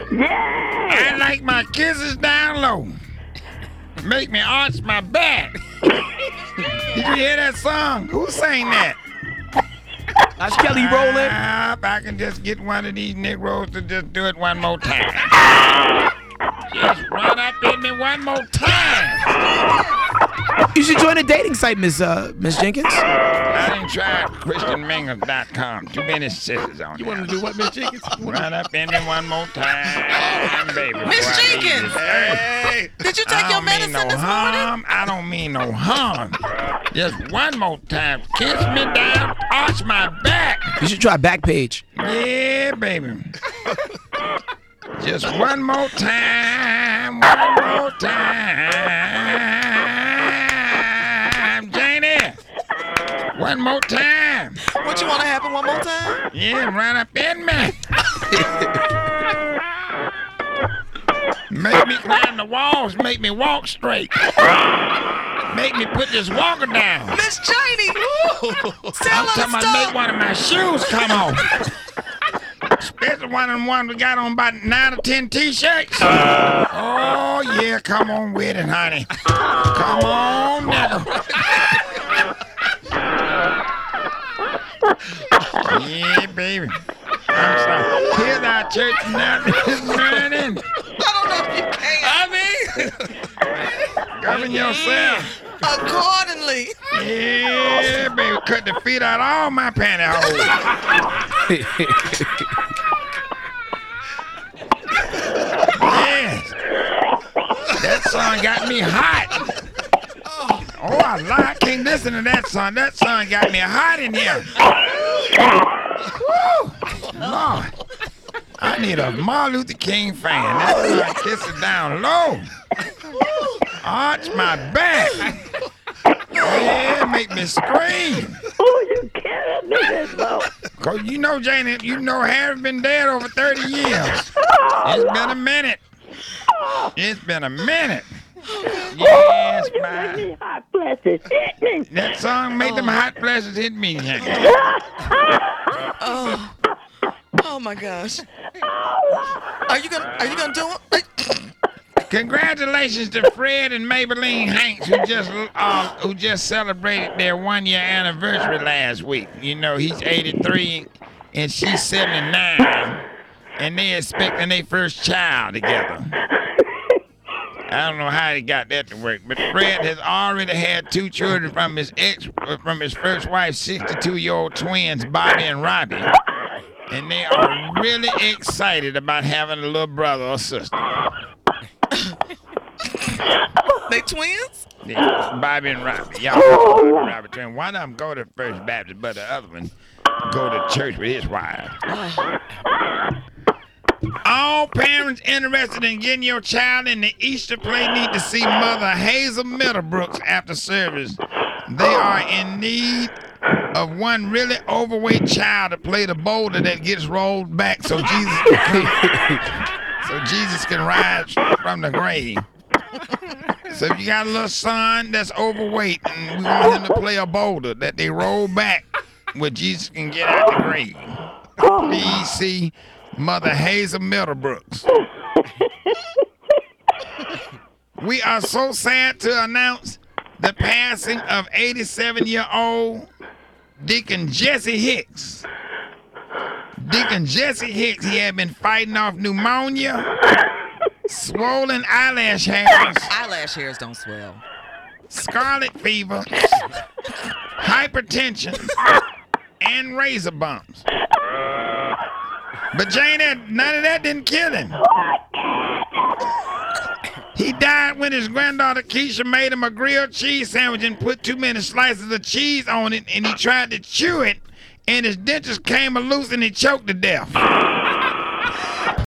Yeah. I like my kisses down low. Make me arch my back. Did you hear that song? Who sang that? That's Kelly Rowland. I can just get one of these Negroes to just do it one more time. Just run up in me one more time. You should join a dating site, Miss Jenkins. I didn't try ChristianMingles.com. Too many sisters on You there. want to do what, Miss Jenkins? Run up in me one more time, baby. Miss before I leave Jenkins! this earth. Did you take I your don't mean medicine no this morning? harm. I don't mean no harm. Just one more time. Kiss me down, arch my back. You should try Backpage. Yeah, baby. Just one more time. One more time. Janie. One more time. What you want to happen one more time? Yeah, run up in me. Make me climb the walls. Make me walk straight. Make me put this walker down. Miss Janie! I'm Tell talking us about make one of my shoes come off. Especially one of the ones we got on about 9 or 10 t-shirts. Oh, yeah, come on with it, honey. Come on now. Yeah, baby. I'm sorry. Here's our church now. It's running. I don't know if you can. Govern yourself. Accordingly. Yeah, baby. Cut the feet out all my pantyhose. Yes. That song got me hot. Oh, I can't listen to that song. That song got me hot in here. Woo! Lord. I need a Martin Luther King fan. That song kiss it down low. Arch my back. Yeah, make me scream. Oh, you can't do this, though. Cause you know, Janie, Harry's been dead over 30 years. It's been a minute. It's been a minute. Yes, You made me hot flashes hit me. that song made them hot flashes hit me, Janie. Oh my gosh. Are you gonna do it? Congratulations to Fred and Maybelline Hanks, who just celebrated their 1-year anniversary last week. You know, he's 83 and she's 79, and they expecting their first child together. I don't know how he got that to work, but Fred has already had 2 children from his first wife, 62-year-old twins, Bobby and Robbie. And they are really excited about having a little brother or sister. They twins? Yeah, Bobby and Robbie. Y'all Bobby and Robbie twins. One of them go to First Baptist, but the other one go to church with his wife. All parents interested in getting your child in the Easter play need to see Mother Hazel Middlebrooks after service. They are in need of one really overweight child to play the boulder that gets rolled back so Jesus can rise from the grave. So if you got a little son that's overweight and we want him to play a boulder that they roll back where Jesus can get out the grave, please see Mother Hazel Middlebrooks. We are so sad to announce the passing of 87-year-old Deacon Jesse Hicks. Deacon Jesse Hicks, he had been fighting off pneumonia, swollen eyelash hairs, Eyelash hairs don't swell. scarlet fever, hypertension, and razor bumps. But Jane, none of that didn't kill him. He died when his granddaughter Keisha made him a grilled cheese sandwich and put too many slices of cheese on it, and he tried to chew it, and his dentures came loose and he choked to death.